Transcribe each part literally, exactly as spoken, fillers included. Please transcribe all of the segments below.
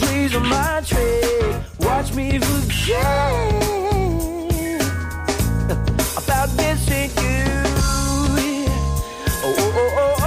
please on my trick. Watch me forget about missing you. Oh, oh, oh, oh, oh.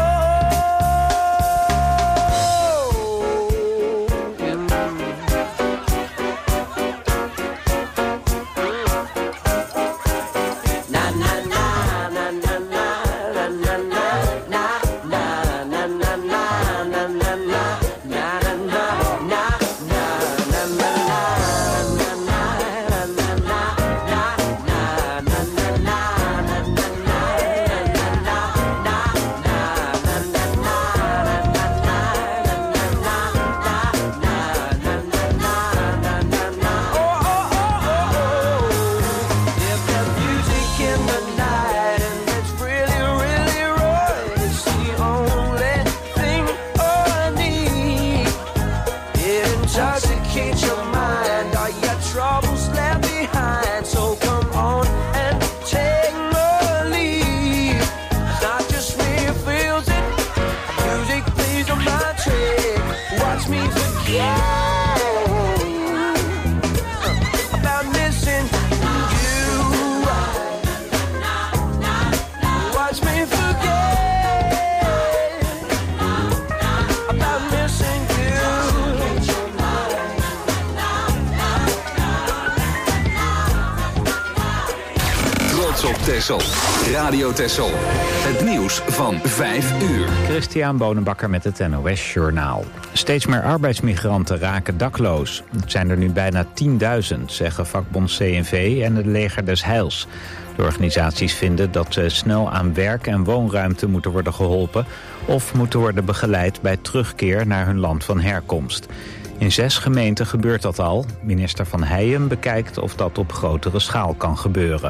Texel. Radio Texel. Het nieuws van vijf uur. Christian Bonenbakker met het N O S-journaal. Steeds meer arbeidsmigranten raken dakloos. Het zijn er nu bijna tienduizend, zeggen vakbond C N V en het Leger des Heils. De organisaties vinden dat ze snel aan werk en woonruimte moeten worden geholpen of moeten worden begeleid bij terugkeer naar hun land van herkomst. In zes gemeenten gebeurt dat al. Minister Van Heijem bekijkt of dat op grotere schaal kan gebeuren.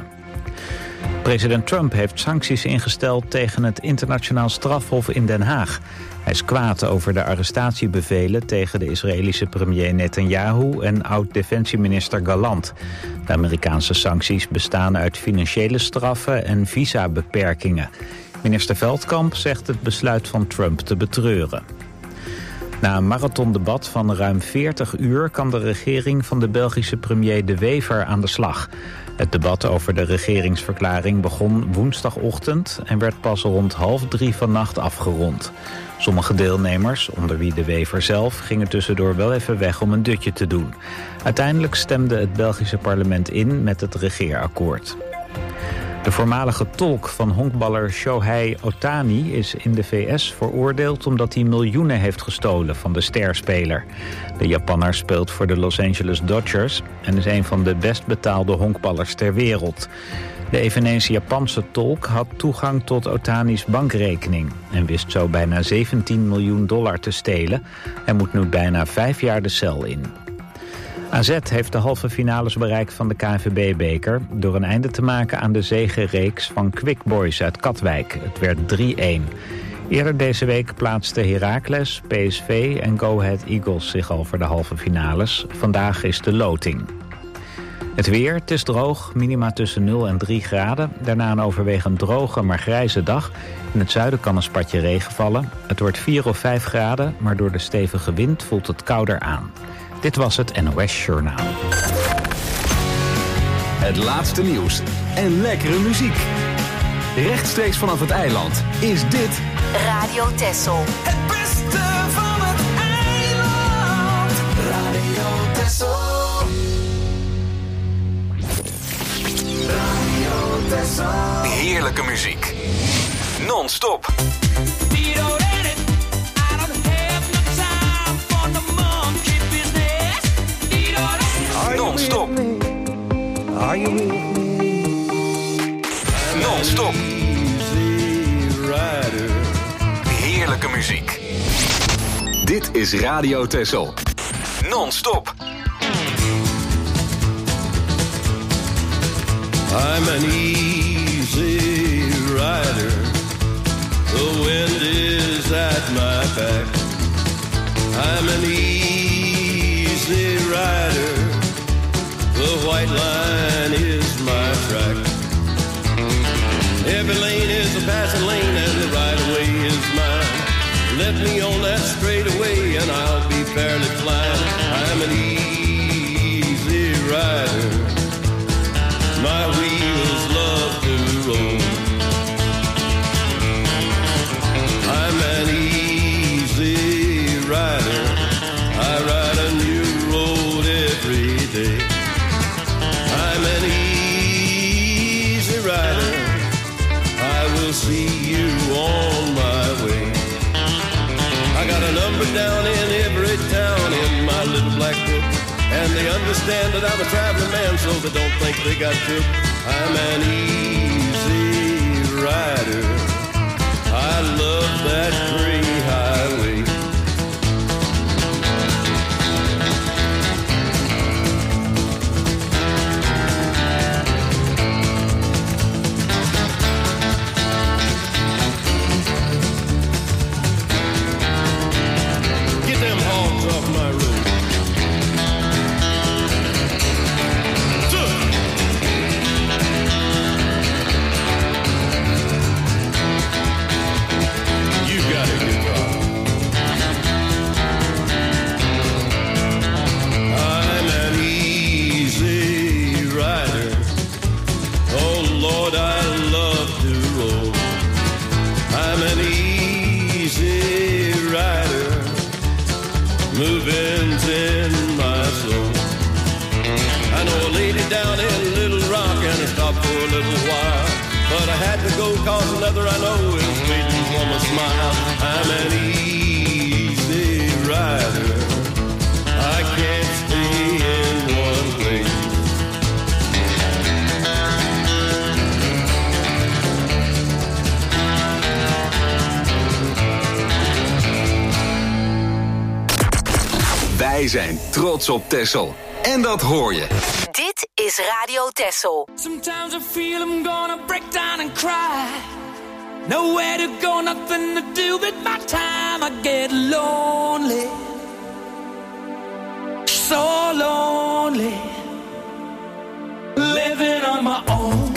President Trump heeft sancties ingesteld tegen het internationaal strafhof in Den Haag. Hij is kwaad over de arrestatiebevelen tegen de Israëlische premier Netanyahu en oud-defensieminister Gallant. De Amerikaanse sancties bestaan uit financiële straffen en visabeperkingen. Minister Veldkamp zegt het besluit van Trump te betreuren. Na een marathondebat van ruim veertig uur kan de regering van de Belgische premier De Wever aan de slag. Het debat over de regeringsverklaring begon woensdagochtend en werd pas rond half drie vannacht afgerond. Sommige deelnemers, onder wie De Wever zelf, gingen tussendoor wel even weg om een dutje te doen. Uiteindelijk stemde het Belgische parlement in met het regeerakkoord. De voormalige tolk van honkballer Shohei Ohtani is in de V S veroordeeld omdat hij miljoenen heeft gestolen van de sterspeler. De Japanner speelt voor de Los Angeles Dodgers en is een van de best betaalde honkballers ter wereld. De eveneens Japanse tolk had toegang tot Ohtani's bankrekening en wist zo bijna zeventien miljoen dollar te stelen. Hij moet nu bijna vijf jaar de cel in. A Z heeft de halve finales bereikt van de K N V B-beker door een einde te maken aan de zegenreeks van Quick Boys uit Katwijk. Het werd drie-een. Eerder deze week plaatsten Heracles, P S V en Go Ahead Eagles zich al voor de halve finales. Vandaag is de loting. Het weer, het is droog, minima tussen nul en drie graden. Daarna een overwegend droge, maar grijze dag. In het zuiden kan een spatje regen vallen. Het wordt vier of vijf graden, maar door de stevige wind voelt het kouder aan. Dit was het N O S-journaal. Het laatste nieuws en lekkere muziek. Rechtstreeks vanaf het eiland is dit Radio Texel. Het beste van het eiland. Radio Texel. Radio Texel. Heerlijke muziek. Non-stop. Non-stop. Are you with me? Non-stop. Heerlijke muziek. Dit is Radio Texel. Non-stop. I'm an easy rider. The wind is at my back. I'm an easy rider. The white line is my track. Every lane is a passing lane and the right of way is mine. Let me on that straightaway and I'll be fairly flying. little black book. And they understand that I'm a traveling man, so they don't think they got tipped. I'm an easy rider. I love that gray highway. Get them hogs off my road. Moving's in my soul. I know a lady down in Little Rock and I stopped for a little while, but I had to go cause another I know is waiting for my smile. I'm an easy rider. I can't stay in one place. Wij zijn trots op Texel. En dat hoor je. Dit is Radio Texel. Sometimes I feel I'm gonna break down and cry. Nowhere to go, nothing to do with my time. I get lonely, so lonely, living on my own.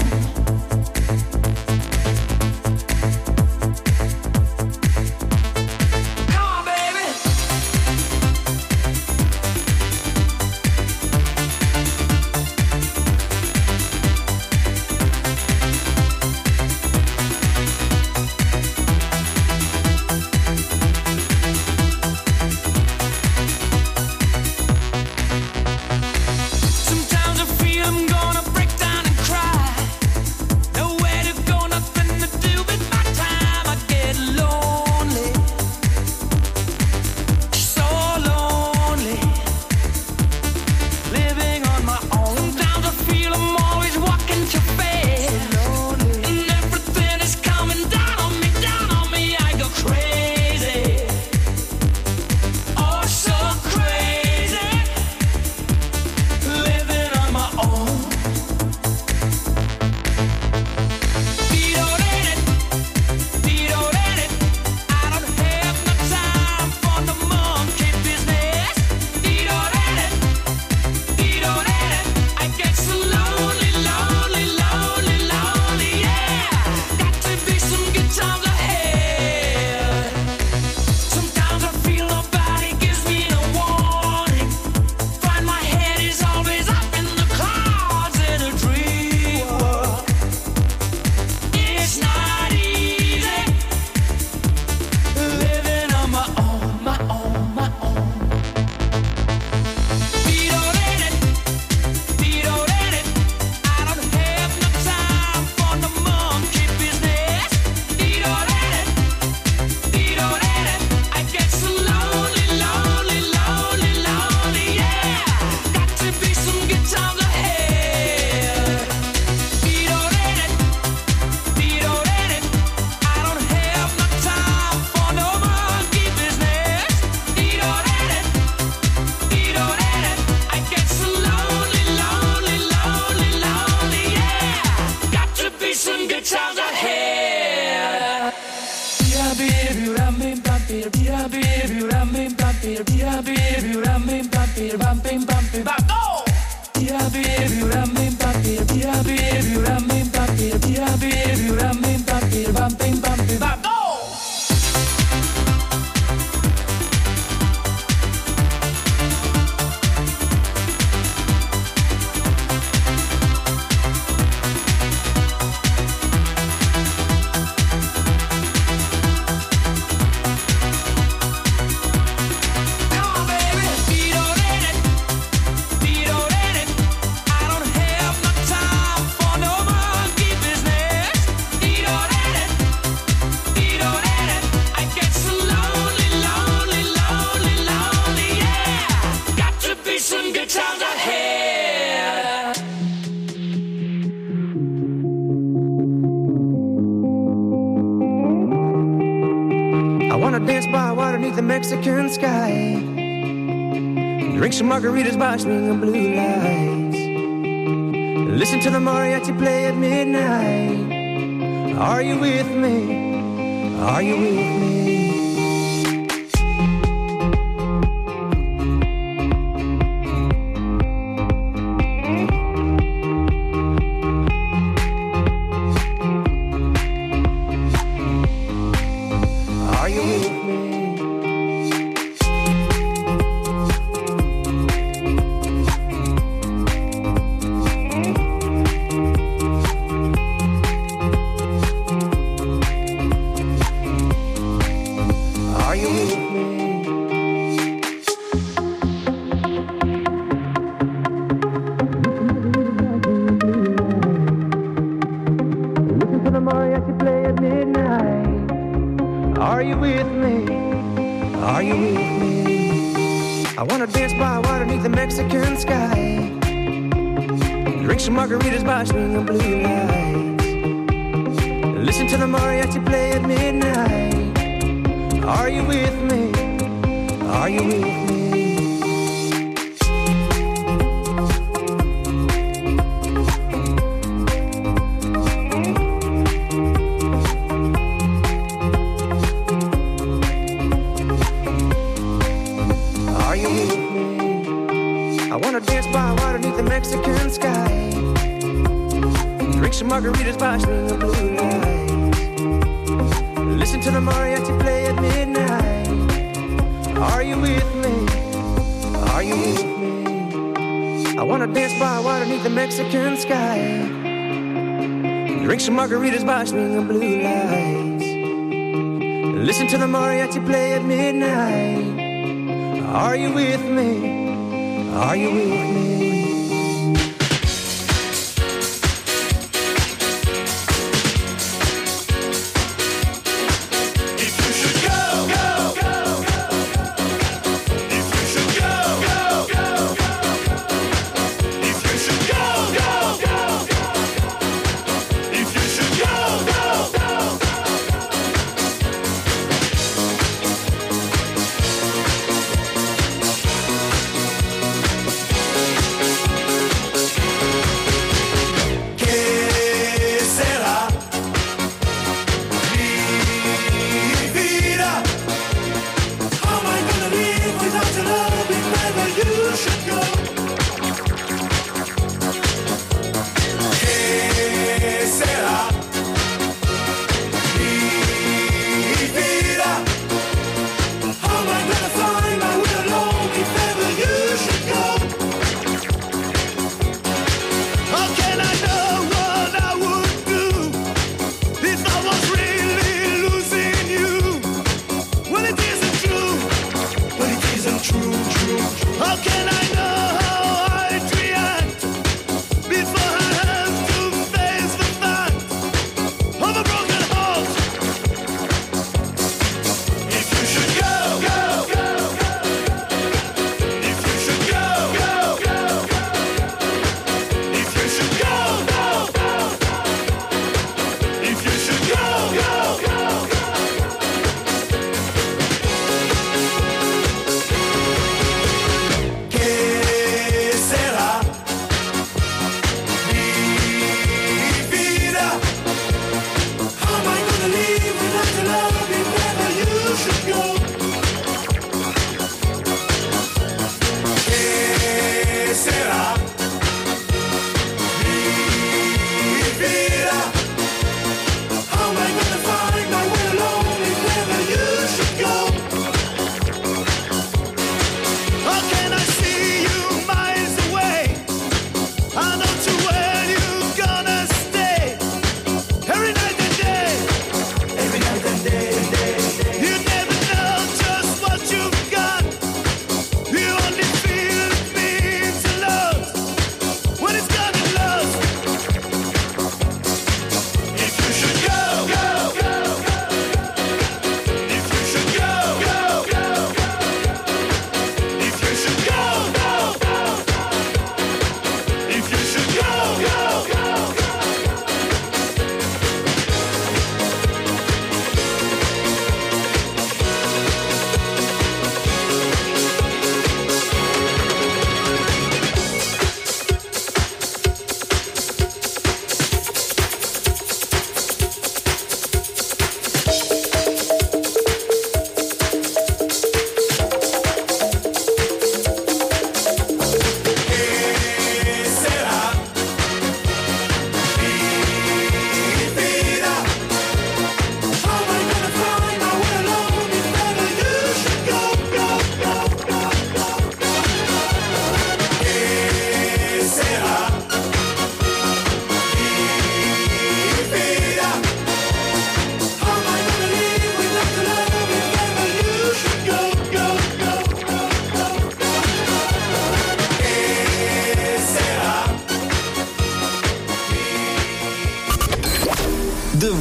the Mexican sky. Drink some margaritas by swinging blue lights. Listen to the mariachi play at midnight. Are you with me? Are you with me? Margaritas by swinging blue lights. Listen to the mariachi play at midnight. Are you with me? Are you with me? Are you with me? I wanna dance by water beneath the Mexican sky. Drink some margaritas by swinging blue lights. Listen to the mariachi play at midnight. Are you with me? Are you with me? I wanna dance by water beneath the Mexican sky. Drink some margaritas by swinging blue lights. Listen to the mariachi play at midnight. Are you with me? Are you with me?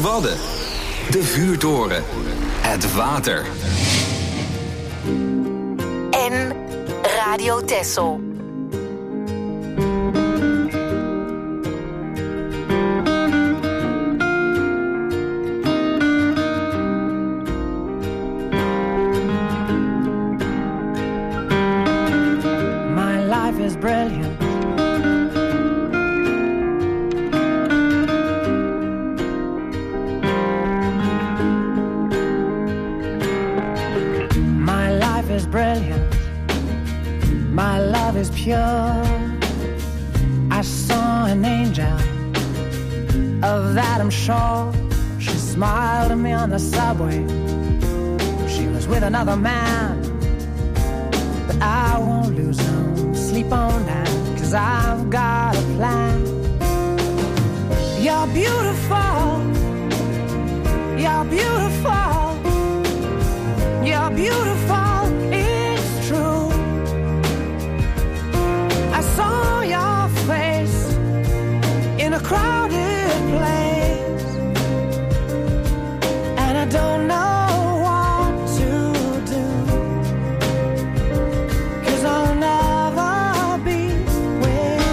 Wadden. De vuurtoren. Het water. En Radio Texel. My life is brilliant. Brilliant. My love is pure. I saw an angel, of that I'm sure. She smiled at me on the subway. She was with another man, but I won't lose no sleep on that, 'cause I've got a plan. You're beautiful. You're beautiful. You're beautiful. Saw your face in a crowded place, and I don't know what to do, 'cause I'll never be with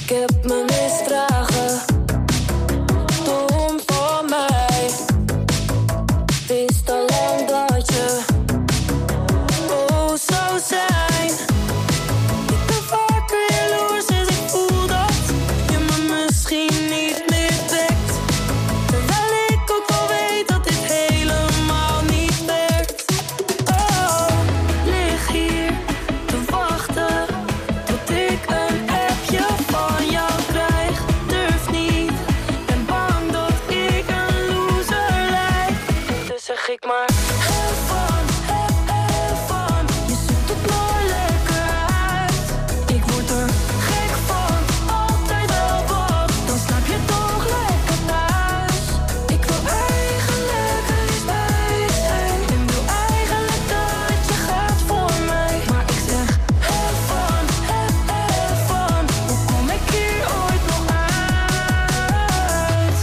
Ik heb mijn misdragen, dom voor mij. Wist al lang dat je oh zou zijn. Ik ben vaker jaloers, dus ik voel dat je me misschien niet meer trekt. Terwijl ik ook wel weet dat dit helemaal niet werkt. Oh, lig hier te wachten tot ik een appje van jou krijg. Durf niet, ben bang dat ik een loser lijk. Dus zeg ik maar heel van, heel, heel van. Je zoekt het mooi lekker uit. Ik word er gek van, altijd wel wat. Dan slaap je toch lekker thuis. Ik wil eigenlijk er liefst bij je zijn. En wil eigenlijk dat je gaat voor mij. Maar ik zeg heel van, heel, heel van. Hoe kom ik hier ooit nog uit?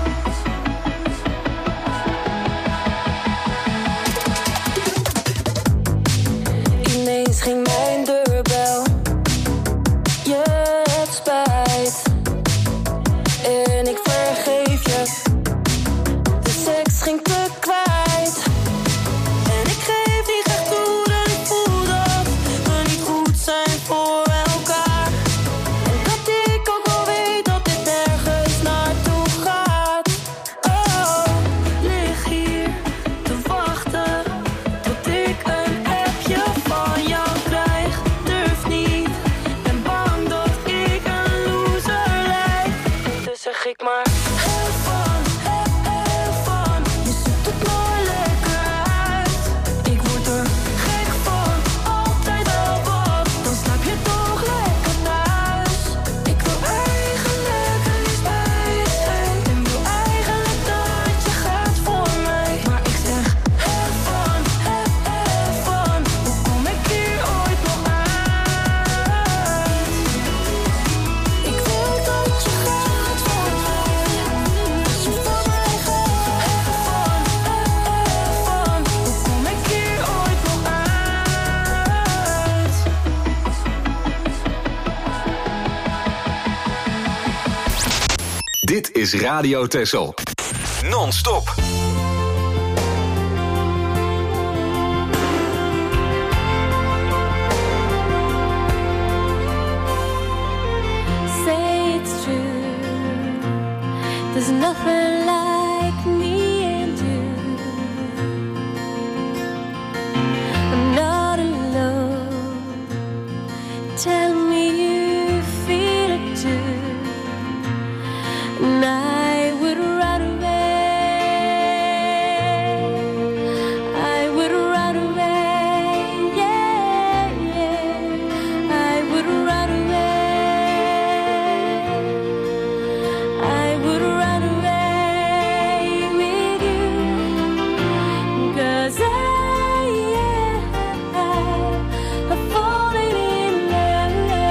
Ineens ging mijn deurbel. Je hebt spijt. En ik vergeef je. De seks ging te kwijt. En ik geef niet echt toe dat ik voel dat we niet goed zijn voor elkaar. En dat ik ook wel weet dat dit nergens naartoe gaat. Oh, lig hier te wachten tot ik een appje van jou krijg. Durf niet, ben bang dat ik een loser lijk. Dus zeg ik maar heel van, heel, heel van. Je zoekt het mooi lekker uit. Ik word er gek van, altijd wel wat. Dan slaap je toch lekker thuis. Ik wil eigenlijk er liefst bij je zijn. En wil eigenlijk dat je gaat voor mij. Maar ik zeg heel van, heel, heel van. Hoe kom ik hier ooit nog uit? Ik wil dat je gaat voor mij. Dat je van mij gaat. Heel van, heel, heel van. Hoe kom ik hier ooit nog uit? Dit is Radio Texel. Non-stop. Say it's true. There's nothing like me and you. I'm not alone. Tell me you feel it too. And I would run away. I would run away. Yeah, yeah. I would run away. I would run away with you. 'Cause I, yeah, I've fallen in love.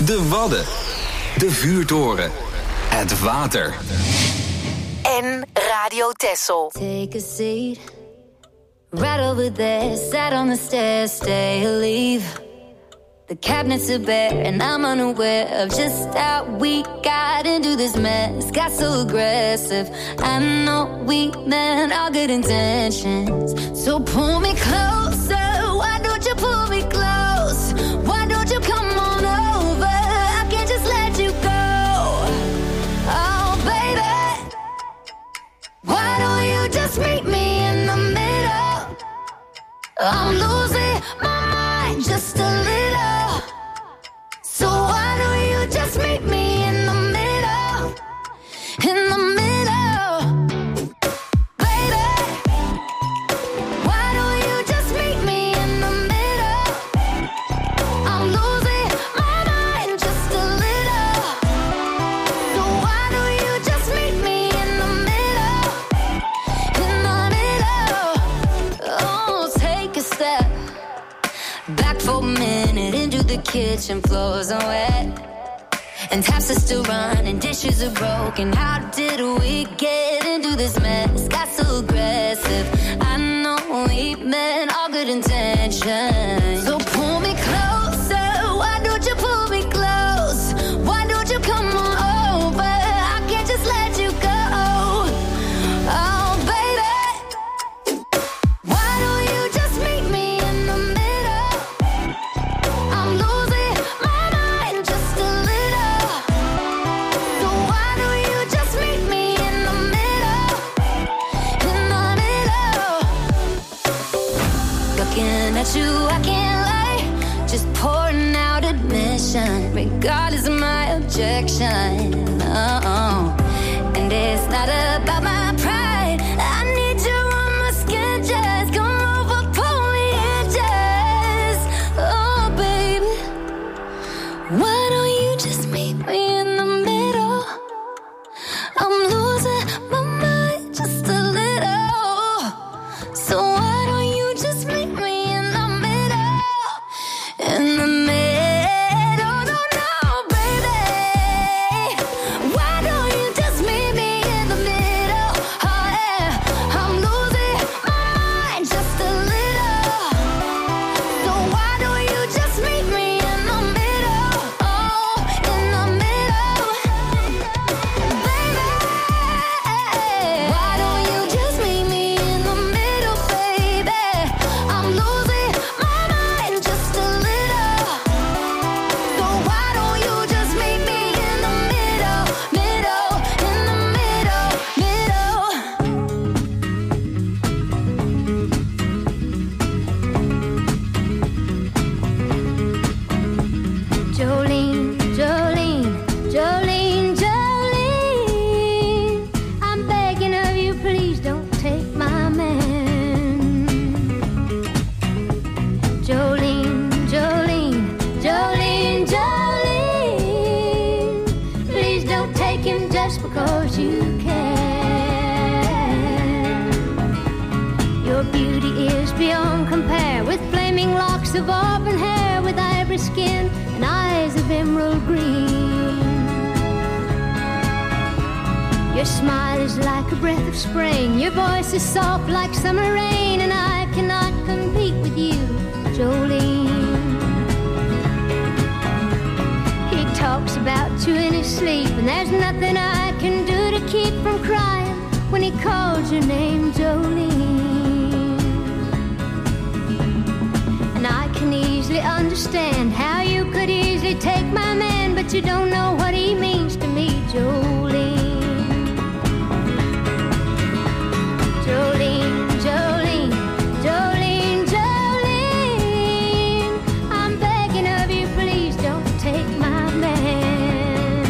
De Wadden. De vuurtoren. Het water. En Radio Texel. Take a seat. Right over there. Sat on the stairs. Stay or leave. The cabinets are bare and I'm unaware of just how we got into this mess. Got so aggressive. I know we meant all good intentions. So pull me closer. Why don't you pull me close? Why don't you come on over? I can't just let you go. Oh, baby. Why don't you just meet me in the middle? I'm losing my mind just a little. So why don't you just meet me in the middle? In the middle. Baby, why don't you just meet me in the middle? I'm losing my mind just a little. So why don't you just meet me in the middle? In the middle. Oh, take a step back for a minute into the kitchen, floors are wet, and taps are still running, dishes are broken. How did we get into this mess? Got so aggressive. I know we meant all good intentions. So pull me closer. Why don't you pull me close? Why don't you come on over? I can't just let you go. Oh, baby, why don't you just meet me in the middle? I'm losing my mind just a little. So why don't you just meet me in the middle? In the middle. Looking at you, I can't lie. Just pouring out admission, regardless of my objection. Oh, and it's not about my pride. I need you on my skin, just come over, pull me in, just. Oh, baby, why don't you just meet me in the middle? I'm losing my mind just a little. So why don't you just meet me in the middle? In the middle, no, no, baby. Why don't you just meet me in the middle? Oh, yeah, I'm losing my mind just a little. So why don't you just meet me in the middle? Oh, in the middle. Baby, why don't you just meet me in the middle, baby? I'm losing my mind just a little. So why don't you just meet me in the middle, middle, in the middle, middle. Jolene, Jolene, Jolene, Jolene, I'm begging of you, please don't take my man. Jolene, Jolene, Jolene, Jolene, please don't take him just because you can. Your beauty is beyond compare, with flaming locks of auburn hair, with ivory skin and eyes of emerald green. Your smile is like a breath of spring, your voice is soft like summer rain, and I cannot compete with you, Jolene. He talks about you in his sleep, and there's nothing I can do to keep from crying when he calls your name, Jolene. And I can easily understand how you could easily take my man, but you don't know what he means to me, Jolene. Jolene, Jolene, Jolene, Jolene, I'm begging of you, please don't take my man.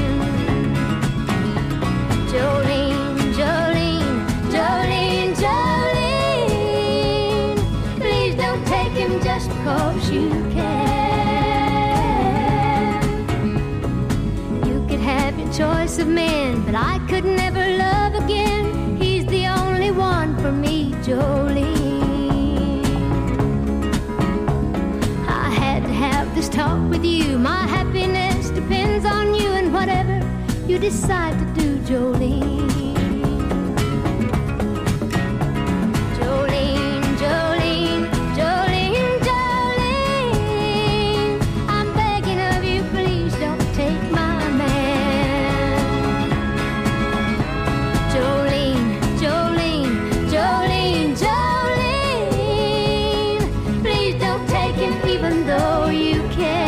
Jolene, Jolene, Jolene, Jolene, please don't take him just because you can. You could have your choice of men, but I could never love again. He's the only one for me, Jolene. I had to have this talk with you, my happiness to depends on you and whatever you decide to do, Jolene. Jolene, Jolene, Jolene, Jolene, I'm begging of you, please don't take my man. Jolene, Jolene, Jolene, Jolene, please don't take him even though you can.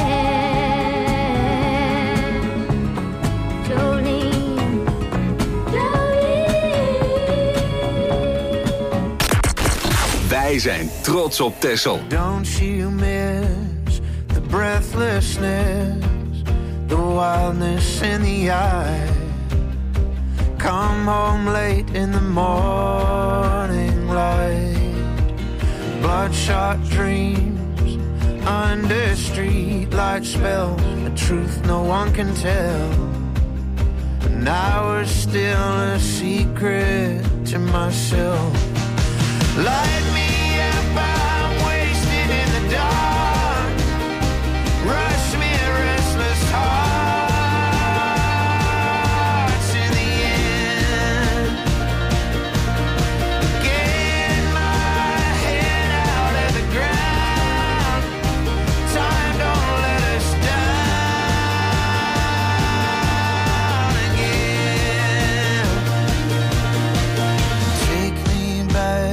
Wij zijn trots op Texel. Don't you miss the breathlessness, the wildness in the eye? Come home late in the morning light. Bloodshot dreams under streetlight spell, a truth no one can tell. And I was still a secret to myself. Light me up, I'm wasted in the dark. Rush me a restless heart to the end. Get my head out of the ground. Time don't let us down again. Take me back.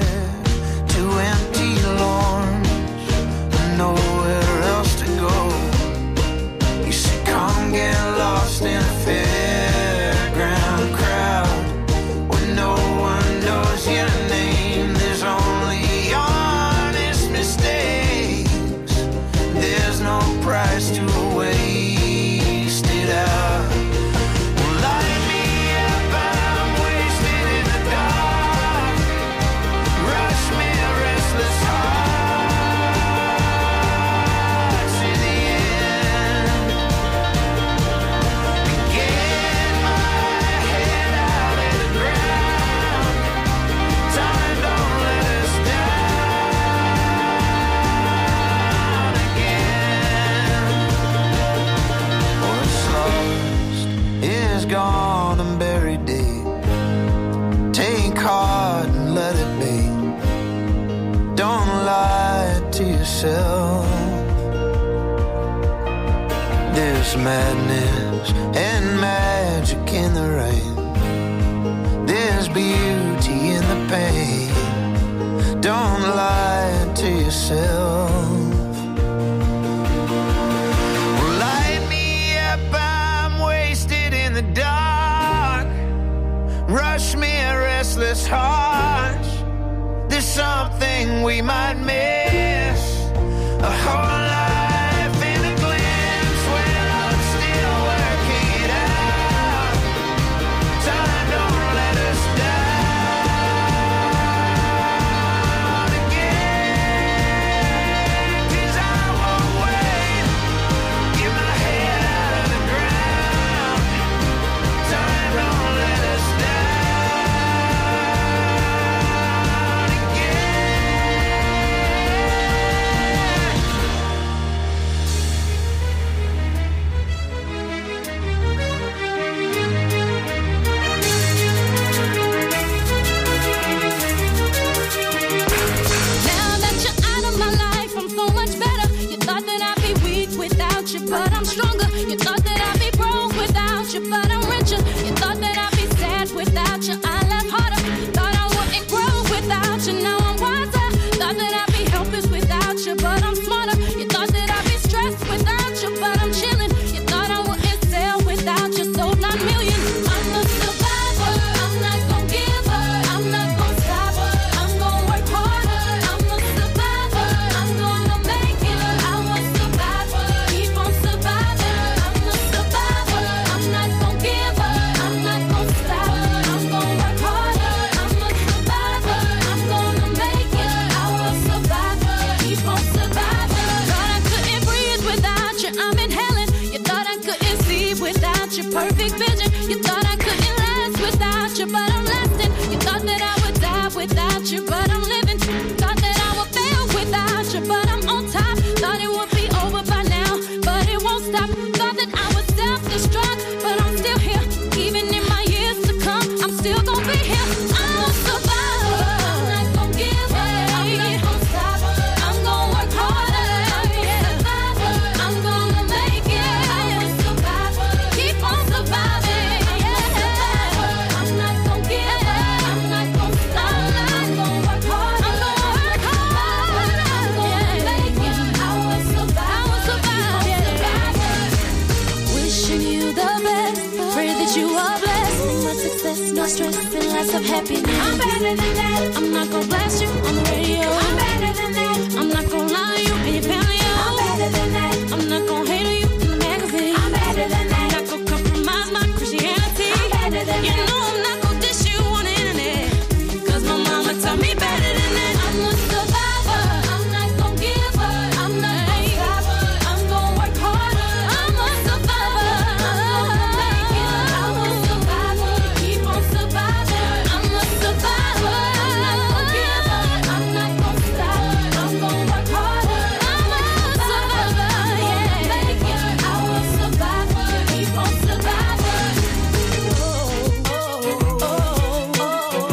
Lost in a fairground crowd where no one knows your name. There's only honest mistakes. There's no price to waste it out. Well, light me up, I'm wasted in the dark. Rush me a restless heart to the end. Gone and buried deep. Take heart and let it be. Don't lie to yourself. There's madness and magic in the rain. There's beauty in the pain. Don't lie to yourself. Dark, rush me a restless heart. There's something we might miss. A whole life in a glimpse when I'm still working it out. Time don't let us down again. 'Cause I won't wait. Get my head out of the ground. Time don't let us down again. Now that you're out of my life, I'm so much better. You thought that I'd be weak without you, but I'm stronger. You thought that I'd be broke without you, but I'm richer. You thought that I'd be sad without you, I laugh harder. Thought I wouldn't grow without you, now I'm wiser. Thought that I'd be helpless without you, but I'm smarter. You thought that I'd be stressed without you, but I'm chilling. You thought I wouldn't sell without you, sold nine million. I'm a survivor, I'm not gon' give up. I'm not gon' stop, I'm gon' work harder. I'm a survivor, I'm gonna make it. I was survivor, keep on surviving. I'm a survivor, I'm not gon' give up. I'm not gon' stop, I'm gon' work harder. I'm a survivor, I'm gonna make it. I was survivor, keep on surviving. Thought I couldn't breathe without you, I'm inhaling. You thought I couldn't see without your perfect vision. You thought I couldn't last without you, but I'm lasting. You thought that I would die without you, but I'm living. Thought that I would fail without you, but I'm on top. Thought it would be over by now, but it won't stop. Thought that I would stop that you are blessed. More success, no stress, and lots of happiness. I'm better than that. I'm not gonna blast you on the radio. I'm better than that. I'm not gonna lie to you and your family. I'm better than that. I'm not gonna hate on you in the magazine. I'm better than that. I'm not gonna compromise my Christianity. I'm better than you that. You know I'm not gonna dish you on the internet. Cause my mama taught me better than that. I'm a survivor. I'm not gonna give up. I'm not gonna stop. I'm gonna work harder. I'm a survivor. I'm gonna make it. I'm a survivor. Keep on surviving. I'm a survivor. I'm not gonna give up. I'm not gonna stop. I'm gonna work harder. I'm a survivor. Yeah, make it. I will survivor. Keep on surviving. Oh, oh, oh,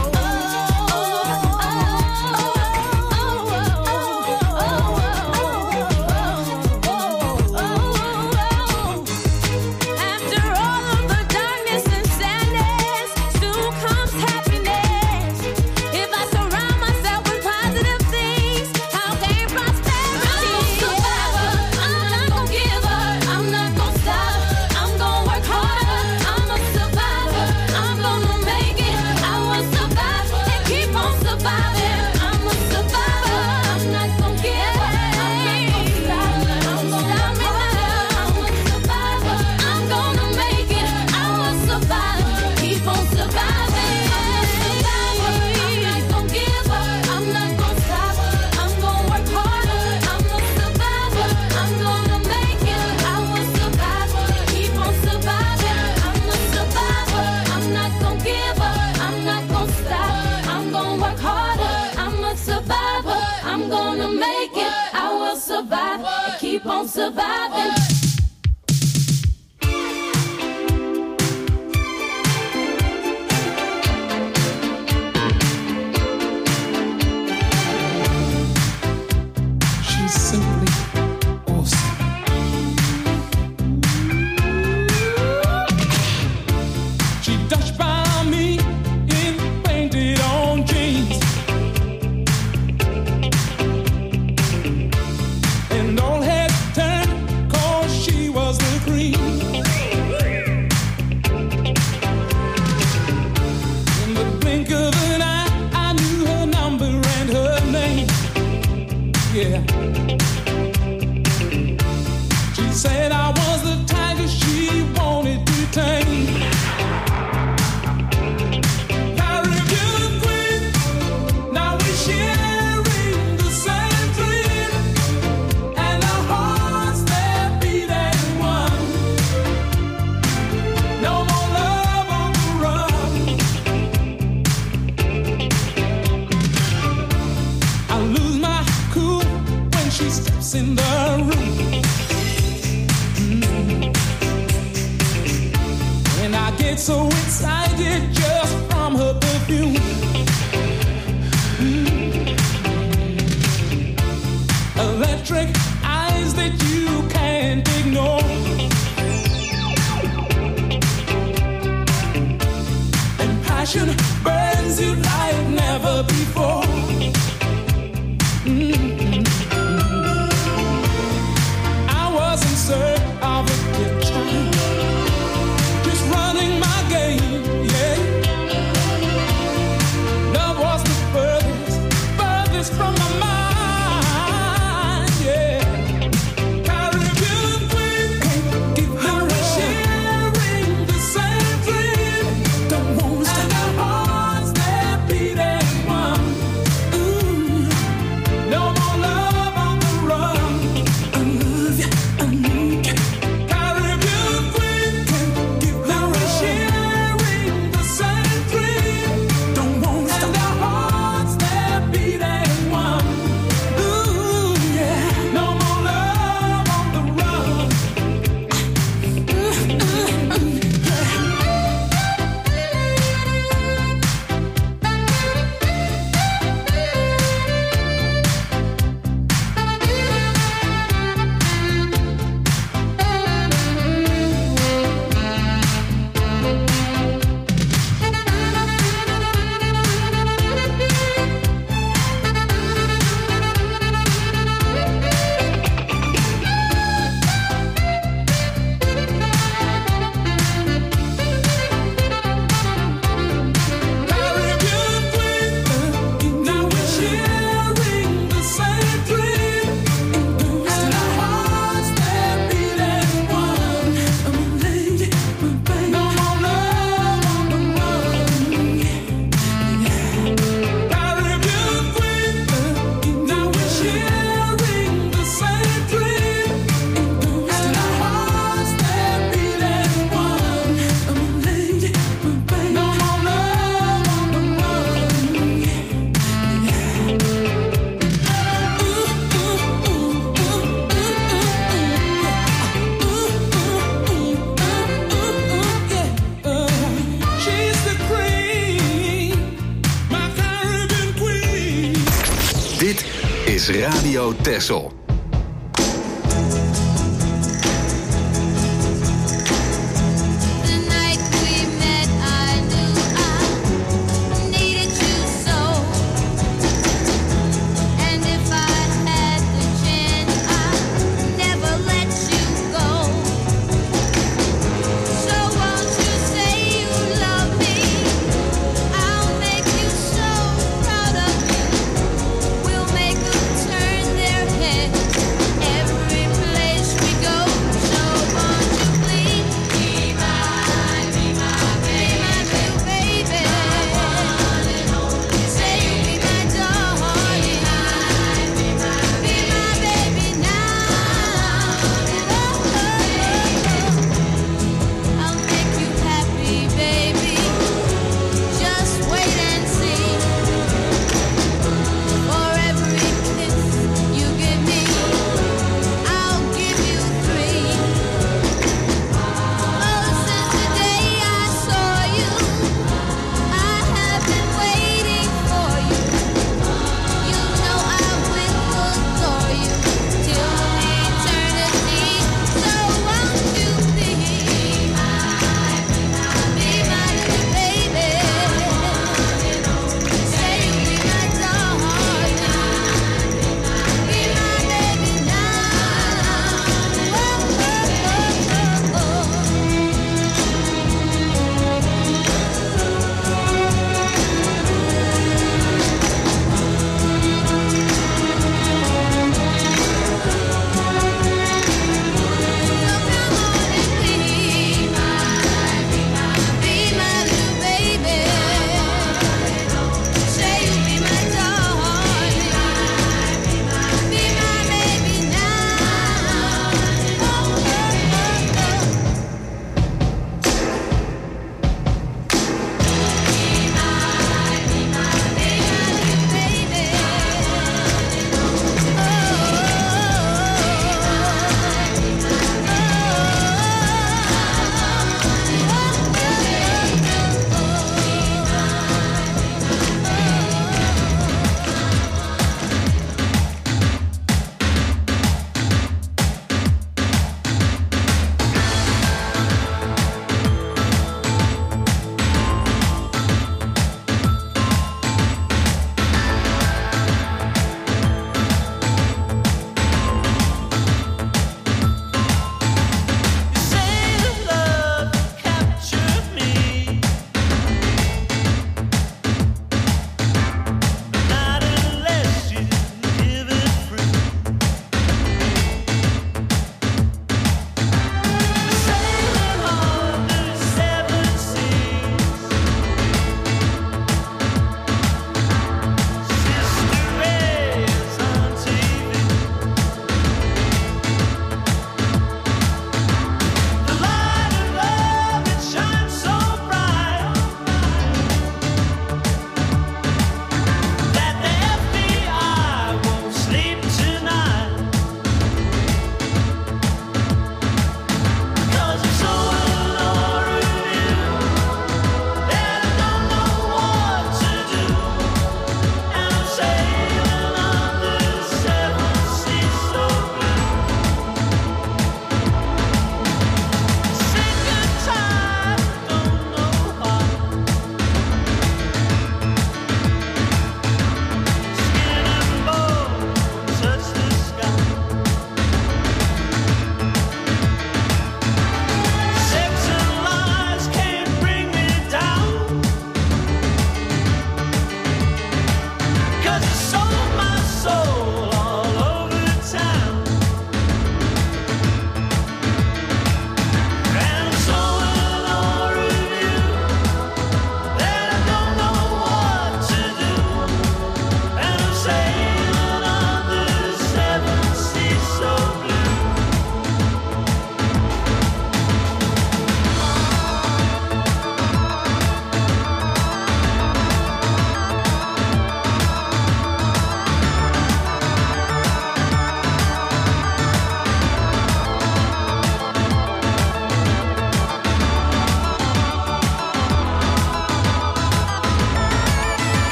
after all of the darkness and sadness, soon comes happiness. If I surround myself with positive things, I'll gain prosperity. I'm a survivor. I'm not gonna give up. I'm not gonna stop. I'm gonna work harder. I'm a survivor. I'm gonna make it. I will survive and keep on surviving. I'm a survivor. I'm not gonna give up. I'm not gonna stop. I'm gonna make it. I'm a survivor. I'm gonna make it. I will survive. Keep on surviving. I'm not gonna give up. I'm not gonna stop. I'm gonna work harder. I'm a survivor. I'm gonna make it. I will survive. Keep on surviving. I'm a survivor. I'm not gonna give up. I'm not gonna stop. I'm gonna work harder. I'm a survivor. I'm gonna make it. I will survive. Keep on surviving. She's simply awesome. She dashed by me in painted on jeans, and all heads turned 'cause she was the cream. In the blink of an eye, I knew her number and her name. Yeah. She said I was the tiger she wanted to tame. Caribbean queen, now we're sharing the same dream, and our hearts they're beating one. No more love on the run. I lose my cool when she steps in the room. Mm. And I get so excited just from her perfume. Mm. Electric eyes that you can't ignore. And passion burns you like never before. Mm. I was in search of a good time, just running my game, yeah. Love was the furthest, furthest from my mind, yeah. Caribbean queen, give her a sharing the same dream. Don't wanna stop. And our hearts is Radio Texel. We'll make them turn their heads.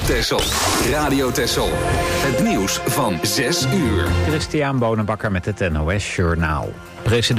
Texel. Radio Texel. Het nieuws van zes uur. Christian Bonenbakker met het N O S Journaal. President